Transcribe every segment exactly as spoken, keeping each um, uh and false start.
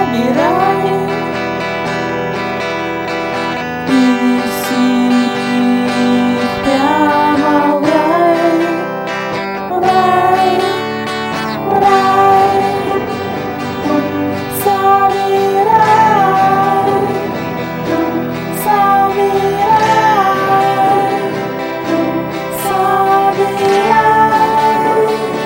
и рай. И неси их прямо в рай, в рай, в рай, самый рай, самый рай, самый рай.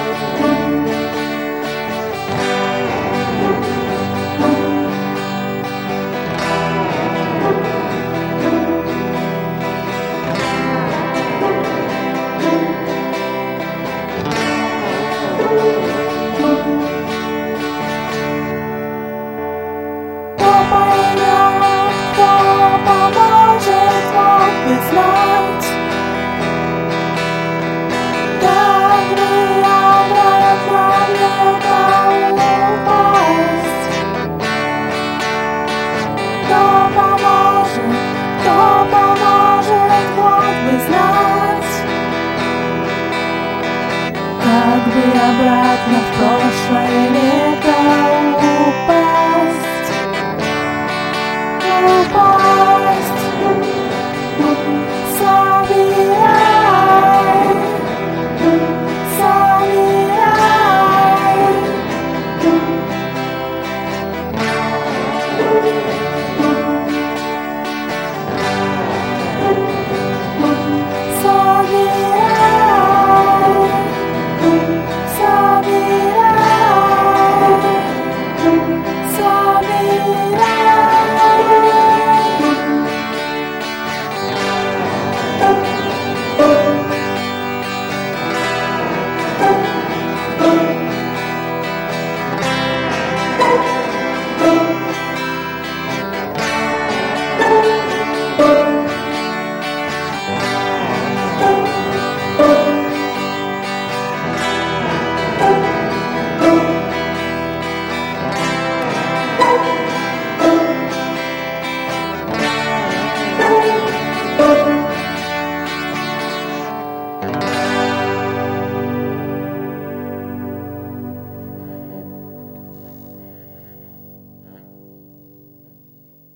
Кто поймет, кто поможет, мог бы знать, как бы обратно в лето упасть. Кто поможет, кто поможет, мог бы знать, как бы обратно в прошлое лето.